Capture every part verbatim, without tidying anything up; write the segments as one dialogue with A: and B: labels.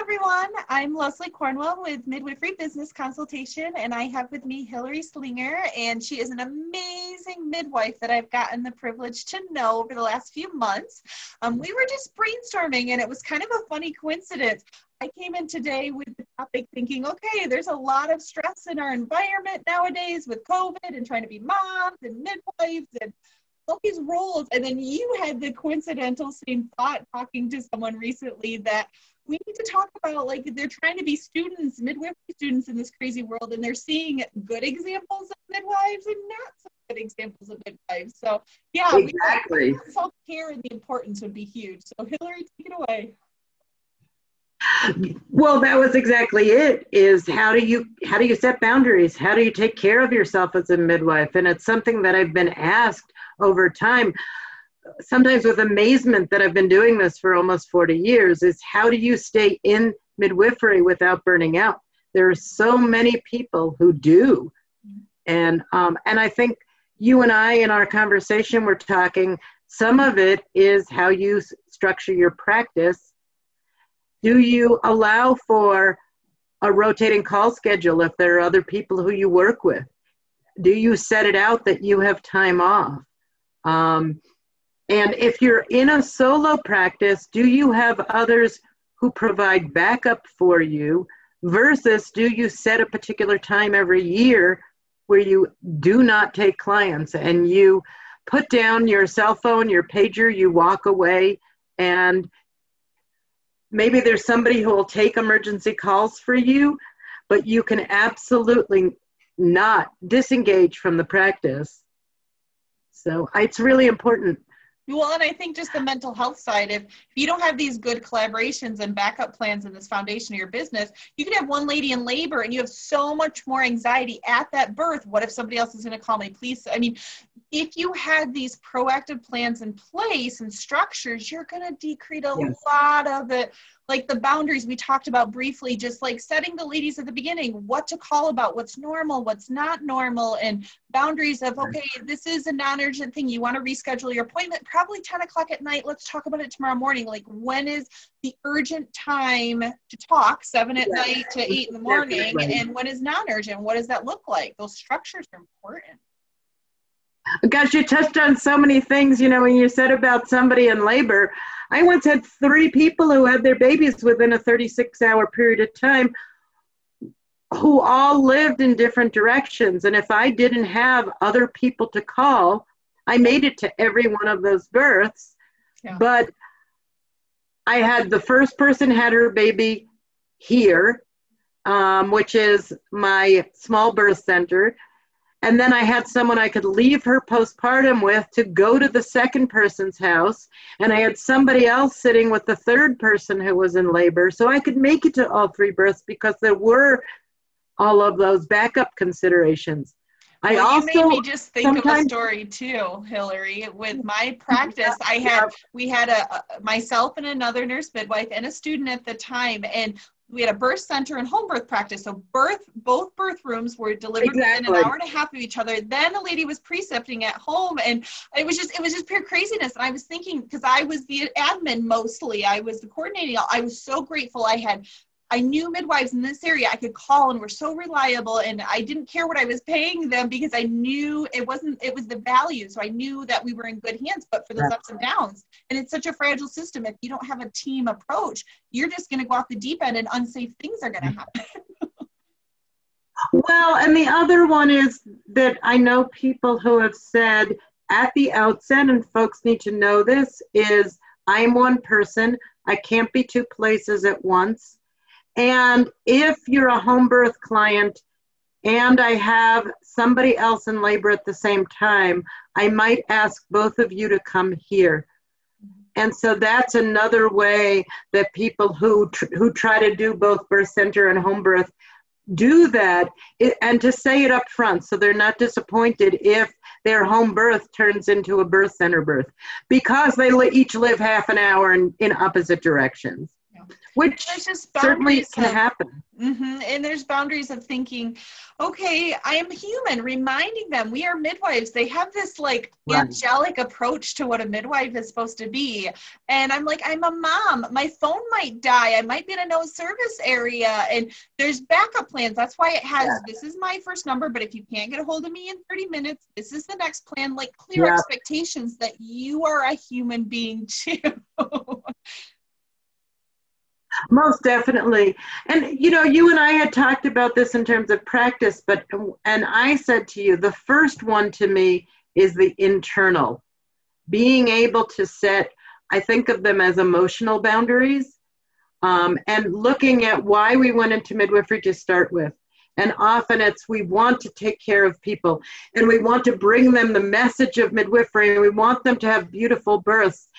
A: everyone. I'm Leslie Cornwell with Midwifery Business Consultation, and I have with me Hillary Slinger, and she is an amazing midwife that I've gotten the privilege to know over the last few months. Um, we were just brainstorming, and it was kind of a funny coincidence. I came in today with the topic thinking, okay, there's a lot of stress in our environment nowadays with COVID and trying to be moms and midwives and all these roles. And then you had the coincidental same thought talking to someone recently that we need to talk about, like, they're trying to be students, midwifery students in this crazy world, and they're seeing good examples of midwives and not so good examples of midwives. So yeah,
B: exactly.
A: We self-care and the importance would be huge. So Hillary, take it away.
B: Well, that was exactly it, is how do you how do you set boundaries? How do you take care of yourself as a midwife? And it's something that I've been asked over time, sometimes with amazement that I've been doing this for almost forty years, is how do you stay in midwifery without burning out? There are so many people who do. And, um, and I think you and I in our conversation were talking, some of it is how you s- structure your practice. Do you allow for a rotating call schedule if there are other people who you work with? Do you set it out that you have time off? Um, and if you're in a solo practice, do you have others who provide backup for you, versus do you set a particular time every year where you do not take clients and you put down your cell phone, your pager, you walk away, and maybe there's somebody who will take emergency calls for you, but you can absolutely not disengage from the practice. So it's really important.
A: Well, and I think just the mental health side, if, if you don't have these good collaborations and backup plans in this foundation of your business, you could have one lady in labor and you have so much more anxiety at that birth. What if somebody else is going to call me? Please. I mean, if you had these proactive plans in place and structures, you're going to decrease a yes. lot of it. Like the boundaries we talked about briefly, just like setting the ladies at the beginning, what to call about, what's normal, what's not normal, and boundaries of, okay, this is a non-urgent thing. You want to reschedule your appointment, probably ten o'clock at night. Let's talk about it tomorrow morning. Like, when is the urgent time to talk, seven at yes. night to eight in the morning, definitely. And when is non-urgent? What does that look like? Those structures are important.
B: Gosh, you touched on so many things, you know, when you said about somebody in labor. I once had three people who had their babies within a thirty-six hour period of time who all lived in different directions. And if I didn't have other people to call, I made it to every one of those births. Yeah. But I had the first person had her baby here, um, which is my small birth center. And then I had someone I could leave her postpartum with to go to the second person's house. And I had somebody else sitting with the third person who was in labor. So I could make it to all three births because there were all of those backup considerations.
A: Well,
B: I also
A: you made me just think of a story too, Hillary. With my practice, I had, we had a, myself and another nurse midwife and a student at the time. And we had a birth center and home birth practice. So birth, both birth rooms were delivered
B: exactly.
A: within an hour and a half of each other. Then a lady was precepting at home, and it was just, it was just pure craziness. And I was thinking, because I was the admin mostly, I was the coordinating. I was so grateful I had, I knew midwives in this area I could call and were so reliable, and I didn't care what I was paying them because I knew it wasn't, it was the value. So I knew that we were in good hands, but for those ups and downs, and it's such a fragile system. If you don't have a team approach, you're just going to go off the deep end and unsafe things are going to happen.
B: Well, and the other one is that I know people who have said at the outset, and folks need to know this, is I'm one person. I can't be two places at once. And if you're a home birth client and I have somebody else in labor at the same time, I might ask both of you to come here. And so that's another way that people who tr- who try to do both birth center and home birth do that, it, and to say it up front so they're not disappointed if their home birth turns into a birth center birth, because they li- each live half an hour in, in opposite directions.
A: Yeah.
B: which
A: There's just
B: certainly
A: boundaries
B: can
A: of,
B: happen.
A: hmm and there's boundaries of thinking, okay, I am human, reminding them we are midwives. They have this like
B: Right.
A: angelic approach to what a midwife is supposed to be. And I'm like, I'm a mom. My phone might die. I might be in a no service area. And there's backup plans. That's why it has,
B: Yeah.
A: this is my first number, but if you can't get a hold of me in thirty minutes, this is the next plan. Like clear
B: Yeah.
A: expectations that you are a human being too.
B: Most definitely. And, you know, you and I had talked about this in terms of practice, but, and I said to you, the first one to me is the internal. Being able to set, I think of them as emotional boundaries, um, and looking at why we went into midwifery to start with. And often it's we want to take care of people and we want to bring them the message of midwifery and we want them to have beautiful births.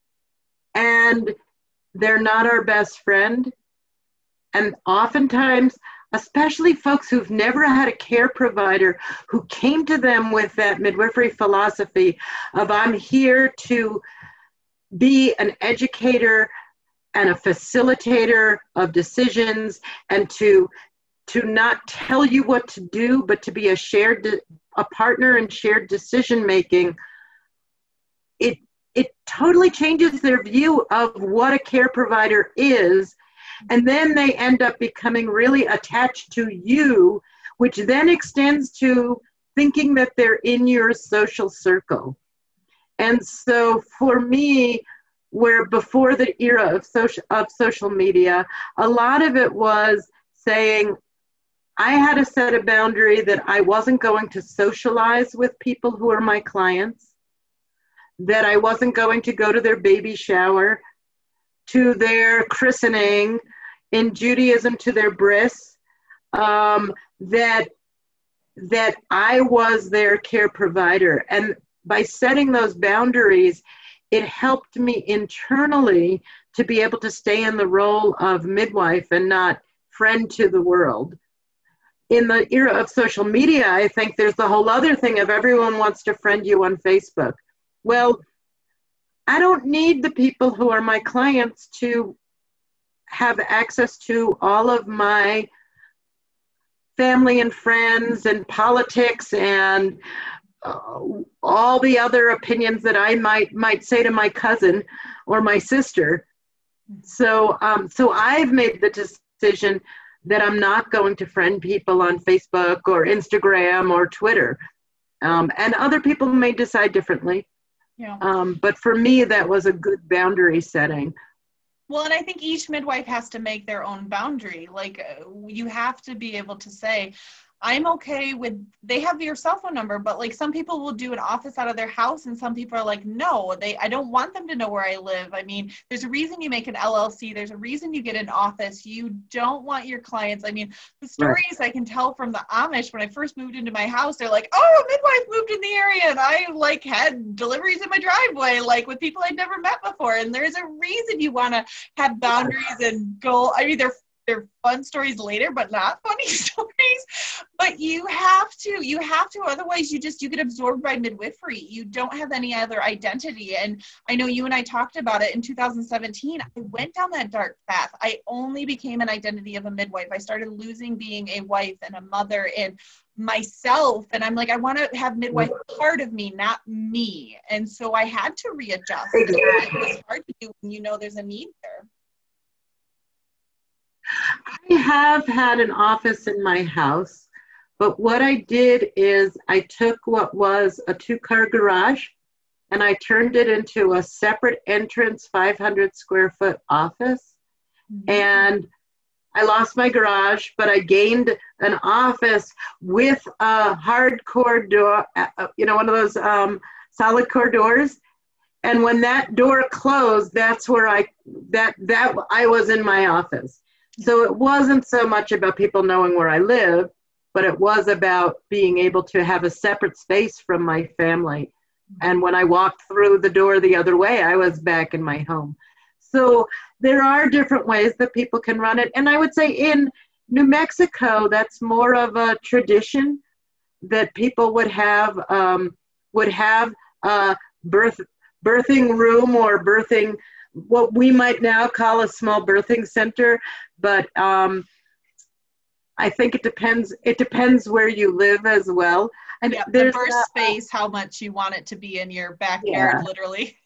B: And they're not our best friend. And oftentimes, especially folks who've never had a care provider who came to them with that midwifery philosophy of I'm here to be an educator and a facilitator of decisions and to to not tell you what to do, but to be a shared, a partner in shared decision making, it it totally changes their view of what a care provider is. And then they end up becoming really attached to you, which then extends to thinking that they're in your social circle. And so for me, where before the era of social, of social media, a lot of it was saying, I had a set of boundary that I wasn't going to socialize with people who are my clients, that I wasn't going to go to their baby shower, to their christening, in Judaism to their bris, um, that, that I was their care provider. And by setting those boundaries, it helped me internally to be able to stay in the role of midwife and not friend to the world. In the era of social media, I think there's the whole other thing of everyone wants to friend you on Facebook. Well, I don't need the people who are my clients to have access to all of my family and friends and politics and uh, all the other opinions that I might might say to my cousin or my sister. So, um, so I've made the decision that I'm not going to friend people on Facebook or Instagram or Twitter. Um, and other people may decide differently.
A: Yeah.
B: Um, but for me, that was a good boundary setting.
A: Well, and I think each midwife has to make their own boundary. Like uh, you have to be able to say, I'm okay with, they have your cell phone number, but like some people will do an office out of their house and some people are like, no, they, I don't want them to know where I live. I mean, there's a reason you make an L L C. There's a reason you get an office. You don't want your clients. I mean, the stories right. I can tell from the Amish, when I first moved into my house, they're like, oh, a midwife moved in the area and I like had deliveries in my driveway, like with people I'd never met before. And there's a reason you want to have boundaries and go, I mean, they're They're fun stories later, but not funny stories. But you have to, you have to, otherwise you just, you get absorbed by midwifery. You don't have any other identity. And I know you and I talked about it in two thousand seventeen. I went down that dark path. I only became an identity of a midwife. I started losing being a wife and a mother and myself. And I'm like, I want to have midwife part of me, not me. And so I had to readjust.
B: Exactly.
A: It was hard to do when you know there's a need there.
B: I have had an office in my house, but what I did is I took what was a two-car garage and I turned it into a separate entrance five hundred square foot office. Mm-hmm. And I lost my garage, but I gained an office with a hardcore door, you know, one of those um, solid core doors. And when that door closed, that's where I, that, that I was in my office. So it wasn't so much about people knowing where I live, but it was about being able to have a separate space from my family. And when I walked through the door the other way, I was back in my home. So there are different ways that people can run it. And I would say in New Mexico, that's more of a tradition that people would have, um, would have a birth, birthing room or birthing what we might now call a small birthing center, but um, I think it depends. It depends where you live as well. And
A: yeah, the
B: there's
A: birth
B: uh,
A: space, how much you want it to be in your backyard,
B: yeah,
A: literally.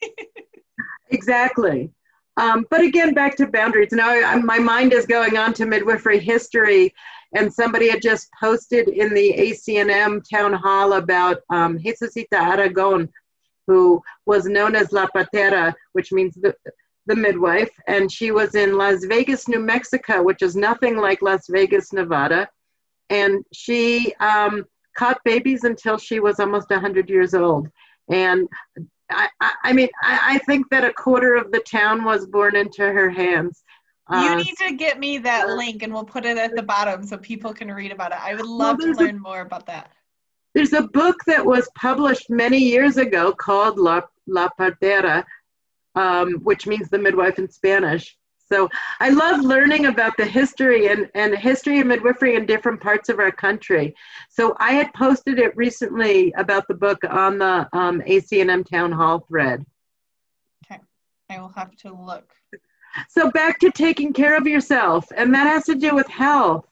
B: exactly. Um, but again, back to boundaries. Now, I, my mind is going on to midwifery history, and somebody had just posted in the A C N M town hall about um, Jesusita Aragon, who was known as La Partera, which means the, the midwife, and she was in Las Vegas, New Mexico, which is nothing like Las Vegas, Nevada, and she um, caught babies until she was almost one hundred years old. And I, I, I mean, I, I think that a quarter of the town was born into her hands.
A: You
B: uh,
A: need to get me that link, and we'll put it at the bottom so people can read about it. I would love
B: well,
A: to learn a, more about that.
B: There's a book that was published many years ago called La, La Partera, um, which means the midwife in Spanish. So I love learning about the history and, and history of midwifery in different parts of our country. So I had posted it recently about the book on the um, A C N M Town Hall thread.
A: Okay, I will have to look.
B: So back to taking care of yourself, and that has to do with health.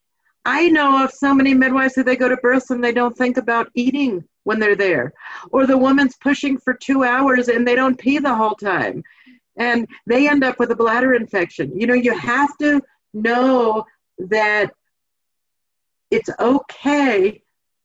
B: I know of so many midwives that they go to births and they don't think about eating when they're there. Or the woman's pushing for two hours and they don't pee the whole time. And they end up with a bladder infection. You know, you have to know that it's okay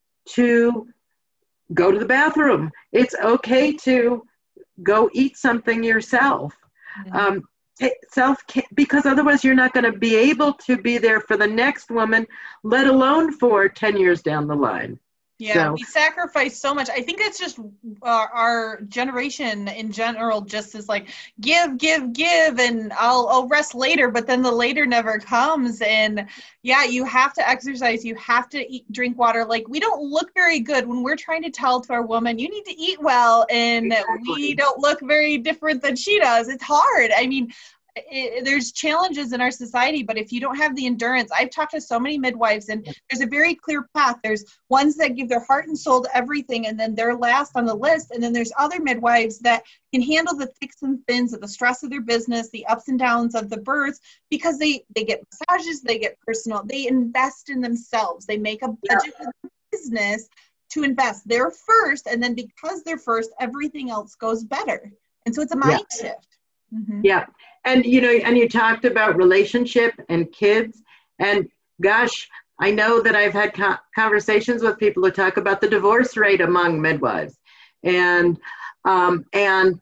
B: to go to the bathroom. It's okay to go eat something yourself. Mm-hmm. Um, self because otherwise you're not going to be able to be there for the next woman, let alone for ten years down the line.
A: Yeah,
B: so.
A: We sacrifice so much. I think it's just our, our generation in general just is like, give, give, give, and I'll, I'll rest later, but then the later never comes. And yeah, you have to exercise. You have to eat, drink water. Like, we don't look very good when we're trying to tell to our woman, you need to eat well, and exactly. We don't look very different than she does. It's hard. I mean, It, there's challenges in our society, but if you don't have the endurance, I've talked to so many midwives, and there's a very clear path. There's ones that give their heart and soul to everything, and then they're last on the list. And then there's other midwives that can handle the thicks and thins of the stress of their business, the ups and downs of the births, because they, they get massages, they get personal, they invest in themselves. They make a budget yeah. for their business to invest. They're first, and then because they're first, everything else goes better. And so it's a mind yeah. shift. Mm-hmm.
B: Yeah. And, you know, and you talked about relationship and kids, and gosh, I know that I've had co- conversations with people who talk about the divorce rate among midwives. And, um, and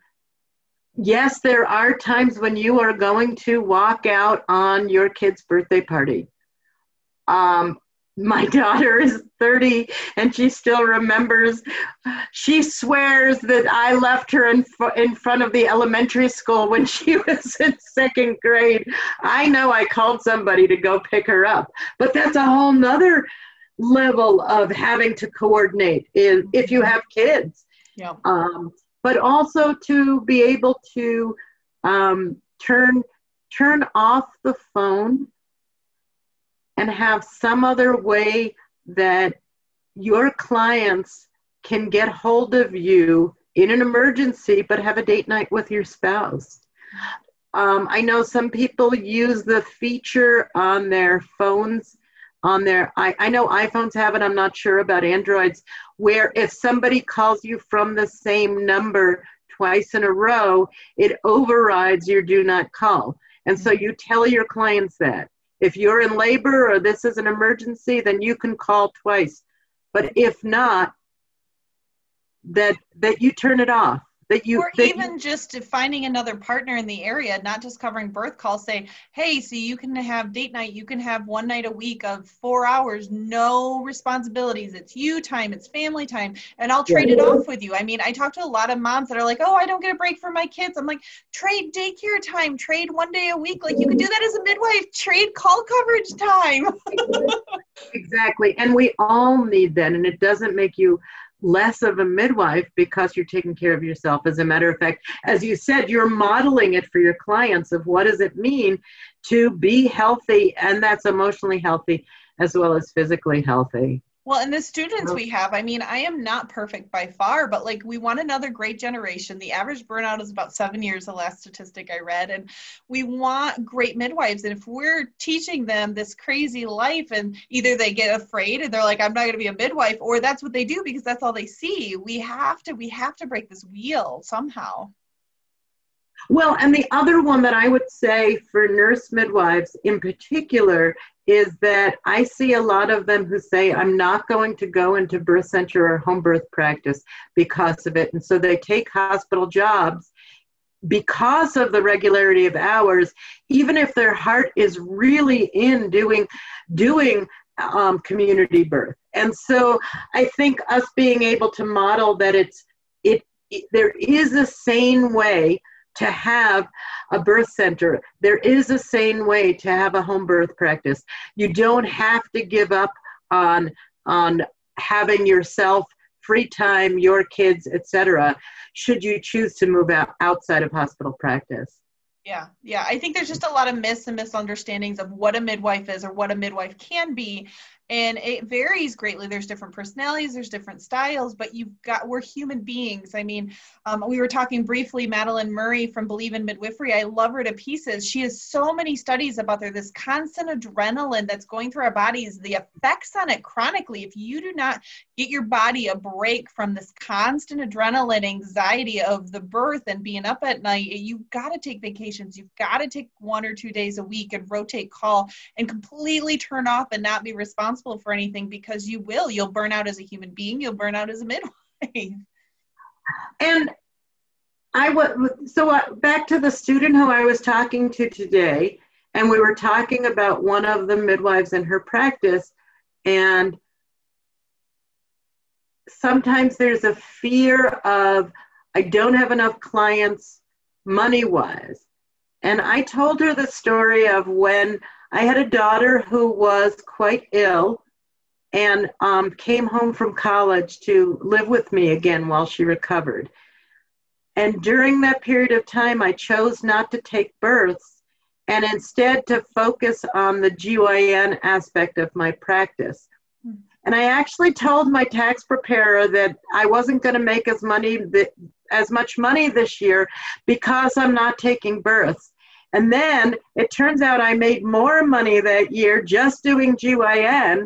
B: yes, there are times when you are going to walk out on your kid's birthday party. Um, my daughter is thirty and she still remembers. She swears that I left her in, in front of the elementary school when she was in second grade. I know I called somebody to go pick her up, but that's a whole nother level of having to coordinate if, if you have kids.
A: Yeah.
B: Um, but also to be able to um, turn turn off the phone and have some other way that your clients can get hold of you in an emergency, but have a date night with your spouse. Um, I know some people use the feature on their phones, on their, I, I know iPhones have it, I'm not sure about Androids, where if somebody calls you from the same number twice in a row, it overrides your do not call. And so you tell your clients that. If you're in labor or this is an emergency, then you can call twice. But if not, that that you turn it off. That you,
A: or
B: that
A: even
B: you,
A: just finding another partner in the area, not just covering birth calls, say, hey, so you can have date night, you can have one night a week of four hours, no responsibilities. It's you time, it's family time, and I'll trade yeah. it off with you. I mean, I talk to a lot of moms that are like, oh, I don't get a break for my kids. I'm like, trade daycare time, trade one day a week. Like, you could do that as a midwife, trade call coverage time.
B: Exactly. And we all need that. And it doesn't make you less of a midwife because you're taking care of yourself. As a matter of fact, as you said, you're modeling it for your clients of what does it mean to be healthy, and that's emotionally healthy as well as physically healthy.
A: Well, and the students we have, I mean, I am not perfect by far, but like we want another great generation. The average burnout is about seven years, the last statistic I read. And we want great midwives. And if we're teaching them this crazy life and either they get afraid and they're like, I'm not going to be a midwife, or that's what they do because that's all they see. We have to, we have to break this wheel somehow.
B: Well, and the other one that I would say for nurse midwives in particular is that I see a lot of them who say, I'm not going to go into birth center or home birth practice because of it. And so they take hospital jobs because of the regularity of hours, even if their heart is really in doing, doing um, community birth. And so I think us being able to model that it's, it, it there is a sane way to have a birth center. There is a sane way to have a home birth practice. You don't have to give up on, on having yourself, free time, your kids, et cetera, should you choose to move out outside of hospital practice.
A: Yeah, yeah. I think there's just a lot of myths and misunderstandings of what a midwife is or what a midwife can be. And it varies greatly. There's different personalities, there's different styles, but you've got, we're human beings. I mean, um, we were talking briefly, Madeline Murray from Believe in Midwifery. I love her to pieces. She has so many studies about there, this constant adrenaline that's going through our bodies, the effects on it chronically. If you do not get your body a break from this constant adrenaline anxiety of the birth and being up at night, you've got to take vacations. You've got to take one or two days a week and rotate call and completely turn off and not be responsible for anything, because you will, you'll burn out as a human being, you'll burn out as a midwife.
B: And I was, so uh, back to the student who I was talking to today, and we were talking about one of the midwives in her practice, and sometimes there's a fear of, I don't have enough clients money-wise. And I told her the story of when I had a daughter who was quite ill and um, came home from college to live with me again while she recovered. And during that period of time, I chose not to take births and instead to focus on the G Y N aspect of my practice. And I actually told my tax preparer that I wasn't going to make as money, as much money this year because I'm not taking births. And then it turns out I made more money that year just doing G Y N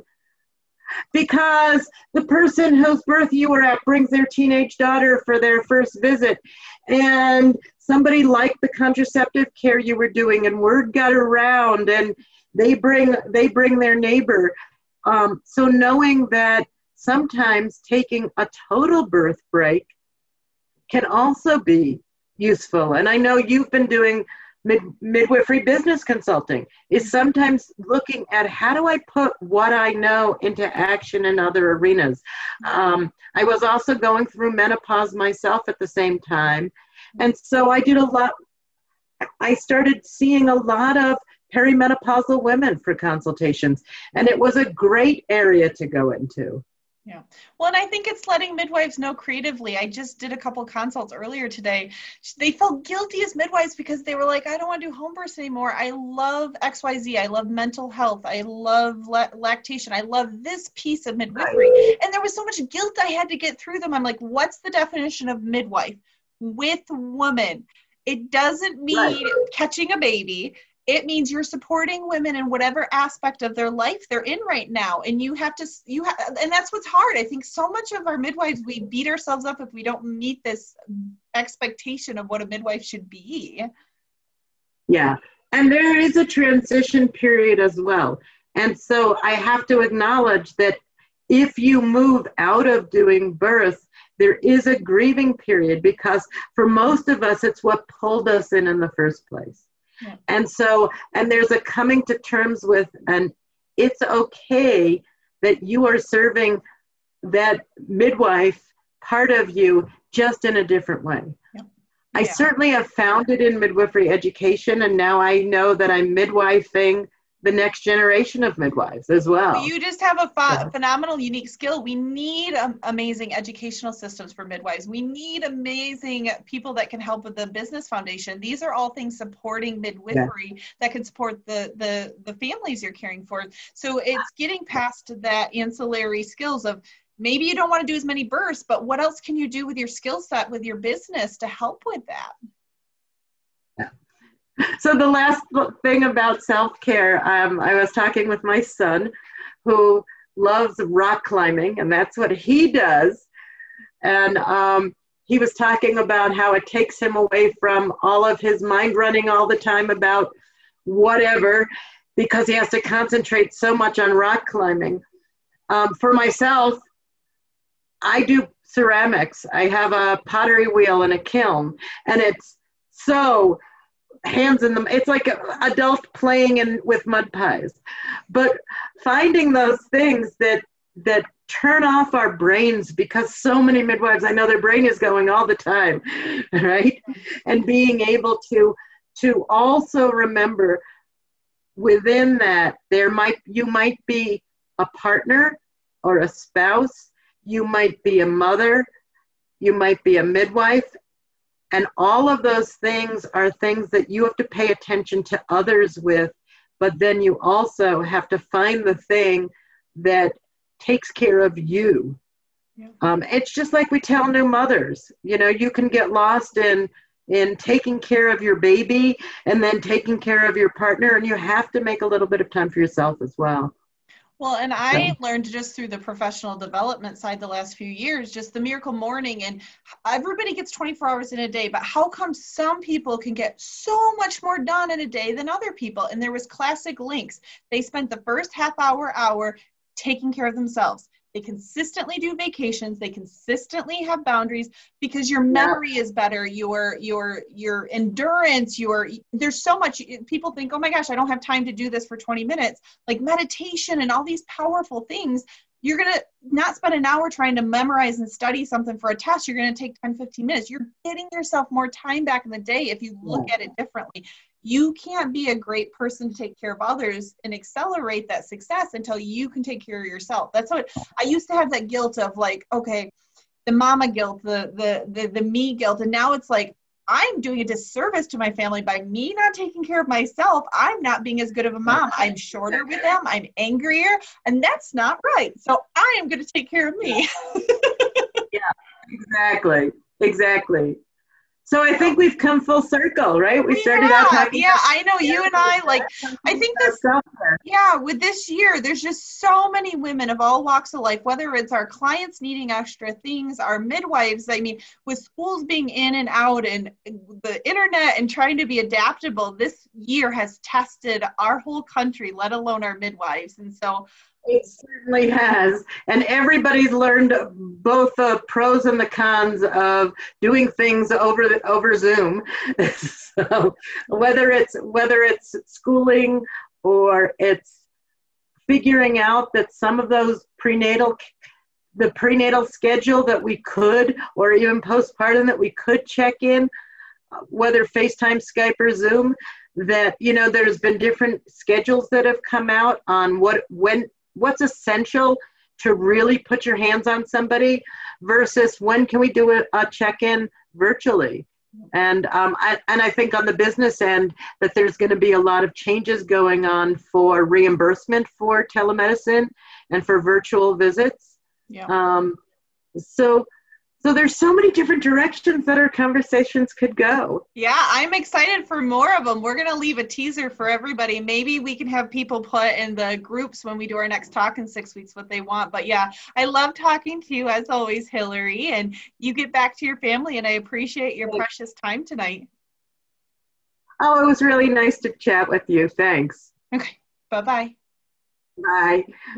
B: because the person whose birth you were at brings their teenage daughter for their first visit, and somebody liked the contraceptive care you were doing, and word got around, and they bring they bring their neighbor. Um, so knowing that sometimes taking a total birth break can also be useful. And I know you've been doing Mid, midwifery business consulting, is sometimes looking at how do I put what I know into action in other arenas. Um, I was also going through menopause myself at the same time. And so I did a lot, I started seeing a lot of perimenopausal women for consultations, and it was a great area to go into.
A: Yeah. Well, and I think it's letting midwives know creatively. I just did a couple consults earlier today. They felt guilty as midwives because they were like, I don't want to do home births anymore. I love X Y Z. I love mental health. I love la- lactation. I love this piece of midwifery. And there was so much guilt I had to get through them. I'm like, what's the definition of midwife? With woman. It doesn't mean right. catching a baby. It means you're supporting women in whatever aspect of their life they're in right now. And you have to, you have, and that's what's hard. I think so much of our midwives, we beat ourselves up if we don't meet this expectation of what a midwife should be.
B: Yeah. And there is a transition period as well. And so I have to acknowledge that if you move out of doing birth, there is a grieving period, because for most of us, it's what pulled us in in the first place. Yeah. And so, and there's a coming to terms with, and it's okay that you are serving that midwife part of you just in a different way. Yeah. I yeah. certainly have found it in midwifery education, and now I know that I'm midwifing the next generation of midwives as well.
A: Well, you just have a ph- phenomenal, unique skill. We need um, amazing educational systems for midwives. We need amazing people that can help with the business foundation. These are all things supporting midwifery yeah. that can support the, the, the families you're caring for. So it's getting past that ancillary skills of maybe you don't want to do as many births, but what else can you do with your skill set, with your business to help with that?
B: Yeah. So the last thing about self-care, um, I was talking with my son who loves rock climbing, and that's what he does. And um, he was talking about how it takes him away from all of his mind running all the time about whatever, because he has to concentrate so much on rock climbing. Um, for myself, I do ceramics. I have a pottery wheel and a kiln, and it's so hands in them. It's like a, adult playing in with mud pies. But finding those things that that turn off our brains, because so many midwives, I know their brain is going all the time, right? And being able to to also remember within that there might you might be a partner or a spouse, you might be a mother, you might be a midwife. And all of those things are things that you have to pay attention to others with, but then you also have to find the thing that takes care of you. Yeah. Um, it's just like we tell new mothers, you know, you can get lost in, in taking care of your baby and then taking care of your partner, and you have to make a little bit of time for yourself as well.
A: Well, and I learned just through the professional development side the last few years, just the miracle morning, and everybody gets twenty-four hours in a day, but how come some people can get so much more done in a day than other people? And there was classic links. They spent the first half hour, hour taking care of themselves. They consistently do vacations. They consistently have boundaries because your memory is better. Your, your, your endurance, your, there's so much, people think, oh my gosh, I don't have time to do this for twenty minutes. Like meditation and all these powerful things. You're going to not spend an hour trying to memorize and study something for a test. You're going to take ten, fifteen minutes. You're getting yourself more time back in the day if you look at it differently. You can't be a great person to take care of others and accelerate that success until you can take care of yourself. That's what I used to have, that guilt of like, okay, the mama guilt, the, the, the, the me guilt. And now it's like, I'm doing a disservice to my family by me not taking care of myself. I'm not being as good of a mom. I'm shorter with them. I'm angrier, and that's not right. So I am going to take care of me.
B: Yeah, exactly. Exactly. So I think we've come full circle, right? We started
A: yeah,
B: out talking
A: Yeah,
B: about
A: I know you and I, like, I think this, yeah, with this year, there's just so many women of all walks of life, whether it's our clients needing extra things, our midwives, I mean, with schools being in and out and the internet and trying to be adaptable, this year has tested our whole country, let alone our midwives. And so
B: it certainly has. And everybody's learned both the pros and the cons of doing things over the, over Zoom. So whether it's whether it's schooling or it's figuring out that some of those prenatal the prenatal schedule that we could, or even postpartum that we could check in, whether FaceTime, Skype, or Zoom, that, you know, there's been different schedules that have come out on what when what's essential to really put your hands on somebody versus when can we do a, a check-in virtually. And um, I, and I think on the business end that there's going to be a lot of changes going on for reimbursement for telemedicine and for virtual visits.
A: Yeah.
B: Um, so So there's so many different directions that our conversations could go.
A: Yeah, I'm excited for more of them. We're going to leave a teaser for everybody. Maybe we can have people put in the groups when we do our next talk in six weeks what they want. But yeah, I love talking to you as always, Hillary, and you get back to your family, and I appreciate your precious time tonight.
B: Oh, it was really nice to chat with you. Thanks.
A: Okay, bye-bye.
B: Bye.